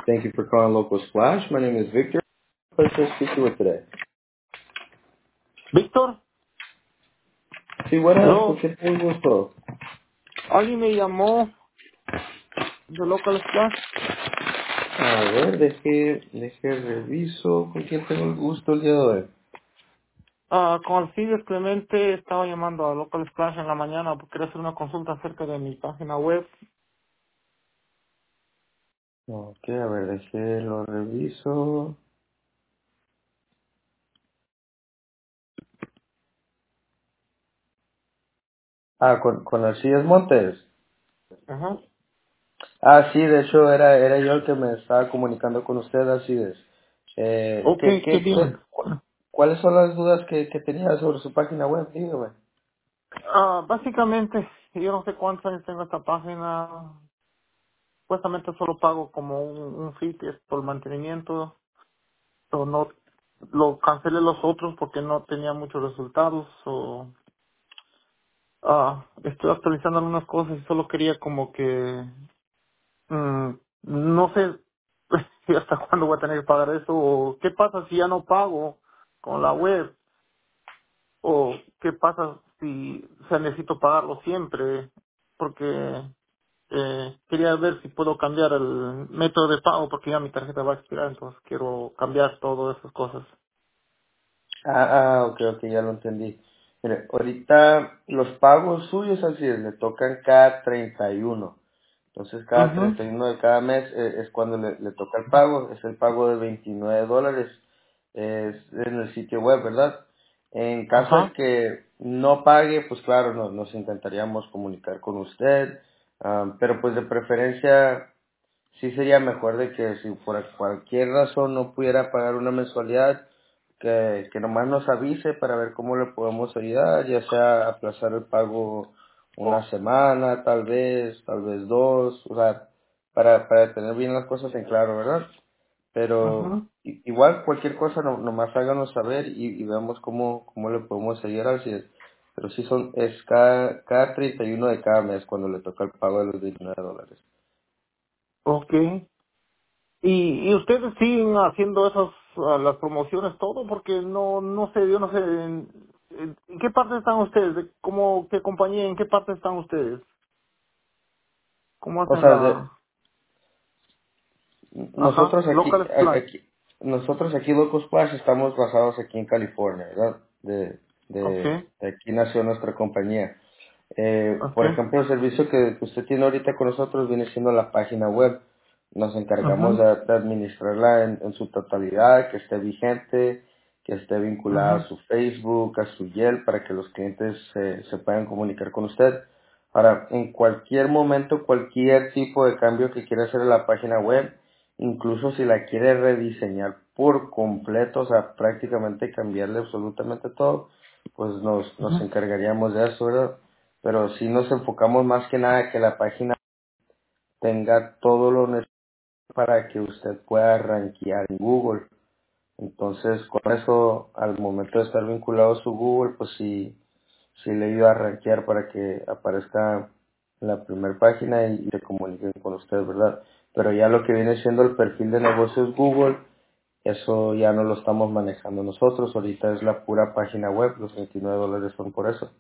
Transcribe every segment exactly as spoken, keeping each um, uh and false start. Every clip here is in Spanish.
Thank you for calling Local Splash. My name is Victor. Pleasure to speak to you with today. Víctor, Sí, buenas, ¿con hello. qué tengo el gusto? Alguien me llamó de Local Splash. A ver, deje, deje reviso con quién tengo el gusto el día de hoy. Ah, con Alcides Clemente estaba llamando a Local Splash en la mañana porque quería hacer una consulta acerca de mi página web. Ok, a ver, deje lo reviso. Ah, con, con Alcides Montes. Ajá. Ah, sí, de hecho era, era yo el que me estaba comunicando con usted, Alcides. Eh, Ok, ¿qué, qué qué, qué, bien. cu- ¿Cuáles son las dudas que, que tenía sobre su página web? Dígame. Ah, básicamente, yo no sé cuántos años tengo esta página. Supuestamente solo pago como un, un fee que es por mantenimiento. O no, lo cancelé los otros porque no tenía muchos resultados. O ah, estoy actualizando algunas cosas y solo quería como que Mm, no sé si hasta cuándo voy a tener que pagar eso o qué pasa si ya no pago con la web o qué pasa si o sea, necesito pagarlo siempre porque eh, quería ver si puedo cambiar el método de pago porque ya mi tarjeta va a expirar, entonces quiero cambiar todas esas cosas. Ah, ah, ok, ok, ya lo entendí. Mire, ahorita los pagos suyos así es, le tocan cada treinta y uno. Entonces cada Mhm. treinta y uno de cada mes eh, es cuando le, le toca el pago. Es el pago de veintinueve dólares. Es en el sitio web, ¿verdad? En caso de Ajá. que no pague, pues claro, nos, nos intentaríamos comunicar con usted. Ah, pero pues de preferencia sí sería mejor de que si por cualquier razón no pudiera pagar una mensualidad, que, que nomás nos avise para ver cómo le podemos ayudar, ya sea aplazar el pago una semana, tal vez, tal vez dos, o sea, para, para tener bien las cosas en claro, ¿verdad? Pero Ajá. i- igual cualquier cosa no, nomás háganos saber y, y veamos cómo, cómo le podemos ayudar si es. Pero sí son, es cada, cada treinta y uno de cada mes cuando le toca el pago de los veintinueve dólares. Okay. Y, y ustedes siguen haciendo esas ah, las promociones todo porque no no sé, yo no sé en, en- ¿en qué parte están ustedes? ¿De ¿Cómo qué compañía en qué parte están ustedes? ¿Cómo O hacen sea, de- la ajá, nosotros aquí, local a- supply? aquí, nosotros aquí Locos Splash estamos basados aquí en California, ¿verdad? De, de, Okay, de aquí nació nuestra compañía. Eh, por okay. ejemplo, el servicio que que usted tiene ahorita con nosotros viene siendo la página web. Nos encargamos Mhm. de, de administrarla en, en su totalidad, que esté vigente, que esté vinculada a Mhm. su Facebook, a su Yelp, para que los clientes se, se puedan comunicar con usted. Ahora, en cualquier momento, cualquier tipo de cambio que quiera hacer en la página web, incluso si la quiere rediseñar por completo, o sea, prácticamente cambiarle absolutamente todo, pues nos, nos Mhm. encargaríamos de eso, ¿verdad? Pero sí nos enfocamos más que nada que la página tenga todo lo necesario para que usted pueda rankear en Google. Entonces, con eso, al momento de estar vinculado a su Google, pues sí, sí le ayuda a rankear para que aparezca en la primera página y, y se comuniquen con usted, ¿verdad? Pero ya lo que viene siendo el perfil de negocios Google, eso ya no lo estamos manejando nosotros. Ahorita es la pura página web, los veintinueve dólares son por eso.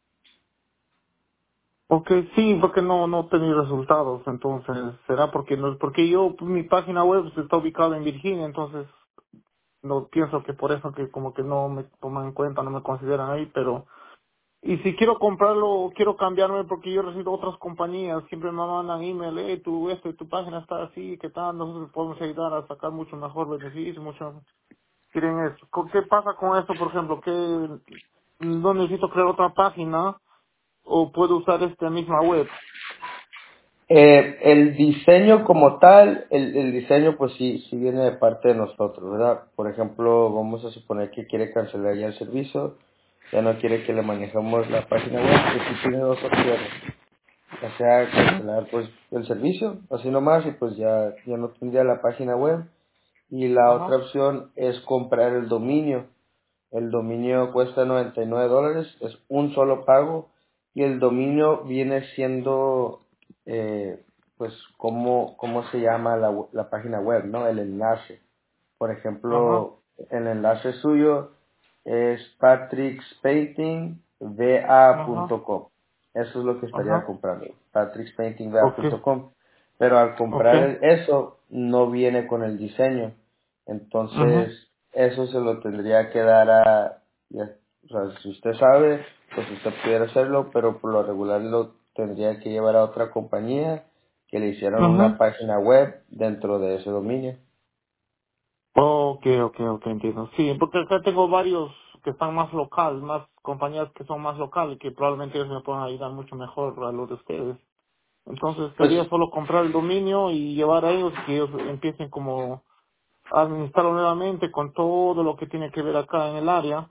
Okay, sí, porque no no tenía resultados, entonces será porque no porque yo pues, mi página web está ubicada en Virginia, entonces no pienso que por eso que como que no me toman en cuenta, no me consideran ahí, pero y si quiero comprarlo, quiero cambiarme porque yo recibo otras compañías, siempre me mandan email, hey, tu, este, tu página está así, ¿qué tal? Nosotros podemos ayudar a sacar mucho mejor beneficio, mucho... Quieren eso. ¿Con- ¿Qué pasa con esto, por ejemplo? ¿Que no necesito crear otra página o puedo usar esta misma web? Eh, el diseño como tal, el, el diseño pues sí, sí viene de parte de nosotros, ¿verdad? Por ejemplo, vamos a suponer que quiere cancelar ya el servicio, ya no quiere que le manejemos la página web, pues sí tiene dos opciones. Ya sea Ujú. cancelar pues el servicio, así nomás, y pues ya, ya no tendría la página web. Y la otra Ajá. opción es comprar el dominio. El dominio cuesta noventa y nueve dólares, es un solo pago y el dominio viene siendo, eh, pues, cómo, cómo se llama la, we- la página web, ¿no? El enlace. Por Ajá, ejemplo, el enlace suyo es patricks painting v a ajá, punto com. Eso es lo que estaría ajá. comprando, patricks painting v a Ok, punto com. Pero al ok. comprar el- eso, no viene con el diseño. Ajá, Entonces, eso se lo tendría que dar a, ya, o sea, si usted sabe, pues usted pudiera hacerlo, pero por lo regular lo tendría que llevar a otra compañía que le hicieran una ajá. página web dentro de ese dominio. Ok, ok, ok, entiendo. Sí, porque acá tengo varios que están más locales, más compañías que son más locales, que probablemente ellos me puedan ayudar mucho mejor a los de ustedes. Entonces sería Pues solo comprar el dominio y llevar a ellos y que ellos empiecen como a administrarlo nuevamente con todo lo que tiene que ver acá en el área.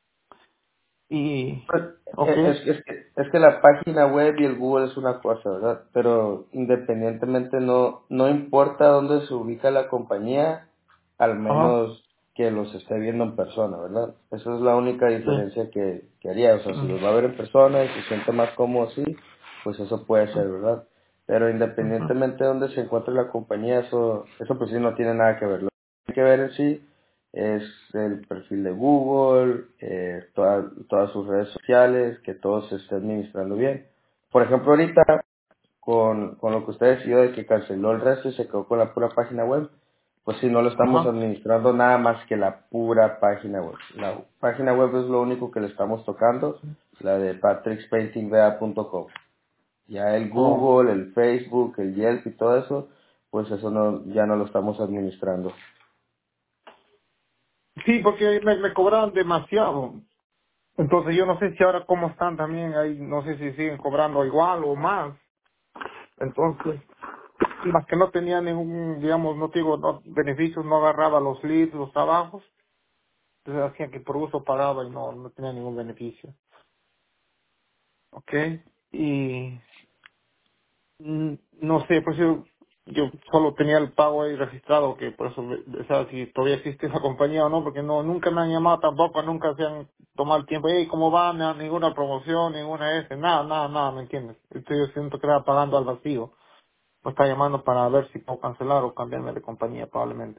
Y, Pues, ok, eh, Es, es, que, es que la página web y el Google es una cosa, ¿verdad? Pero independientemente no, no importa dónde se ubica la compañía, al ajá, menos que los esté viendo en persona, ¿verdad? Esa es la única sí, diferencia que, que haría. O sea, si mm, los va a ver en persona y se siente más cómodo así, pues eso puede mm, ser, ¿verdad? Pero ujú, independientemente de dónde se encuentre la compañía, eso, eso pues sí no tiene nada que ver. Lo que tiene que ver en sí es el perfil de Google, eh, toda- todas sus redes sociales, que todo se esté administrando bien. Por ejemplo, ahorita, con, con lo que usted decidió de que canceló el resto y se quedó con la pura página web, pues sí, no lo estamos ajá, administrando nada más que la pura página web. La página web es lo único que le estamos tocando, la de patricks painting v a punto com. Ya el oh. Google, el Facebook, el Yelp y todo eso, pues eso no, ya no lo estamos administrando. Sí, porque me, me cobraron demasiado. Entonces yo no sé si ahora cómo están también ahí, no sé si siguen cobrando igual o más. Entonces, más que no tenía ningún, digamos, no digo, no, beneficios, no agarraba los leads, los trabajos, entonces hacía que por uso pagaba y no, no tenía ningún beneficio. ¿Ok? Y mm, no sé, pues yo, yo solo tenía el pago ahí registrado, que por eso, o sea, si todavía existe esa compañía o no, porque no, nunca me han llamado tampoco, nunca se han tomado el tiempo, hey, ¿cómo va? No, ninguna promoción, ninguna S, nada, nada, nada, ¿me entiendes? Entonces yo siento que era pagando al vacío. Me está llamando para ver si puedo cancelar o cambiarme de compañía, probablemente.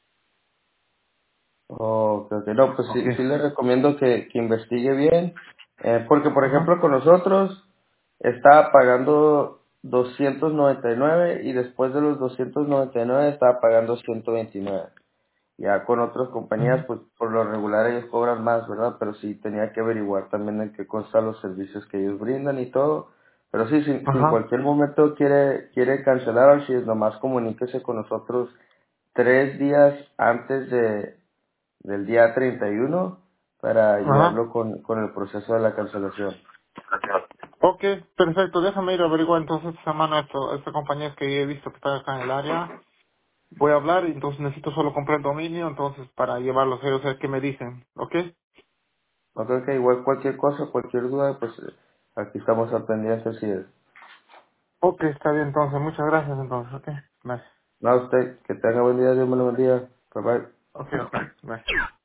Oh, ok, ok. No, pues Ok. sí, sí le recomiendo que, que investigue bien, eh, porque por Ajá, ejemplo con nosotros estaba pagando doscientos noventa y nueve y después de los doscientos noventa y nueve estaba pagando ciento veintinueve. Ya con otras compañías, ajá, pues por lo regular ellos cobran más, ¿verdad? Pero sí tenía que averiguar también en qué constan los servicios que ellos brindan y todo. Pero sí, si, si en ajá, cualquier momento quiere, quiere cancelar, si es nomás comuníquese con nosotros tres días antes de, del día treinta y uno para ajá. ayudarlo con, con el proceso de la cancelación. Ok, perfecto. Déjame ir a averiguar entonces esta semana esto, esta compañía que he visto que está acá en el área. Voy a hablar y entonces necesito solo comprar el dominio, entonces para llevarlos a ellos a ver qué me dicen. ¿Ok? Ok, ok, igual cualquier cosa, cualquier duda, pues eh, aquí estamos al pendiente. Si es. Ok, está bien entonces. Muchas gracias entonces. Ok. Bye. No, usted, que tenga buen día, Dios me lo bendiga. Bye bye. Ok, ok. Bye.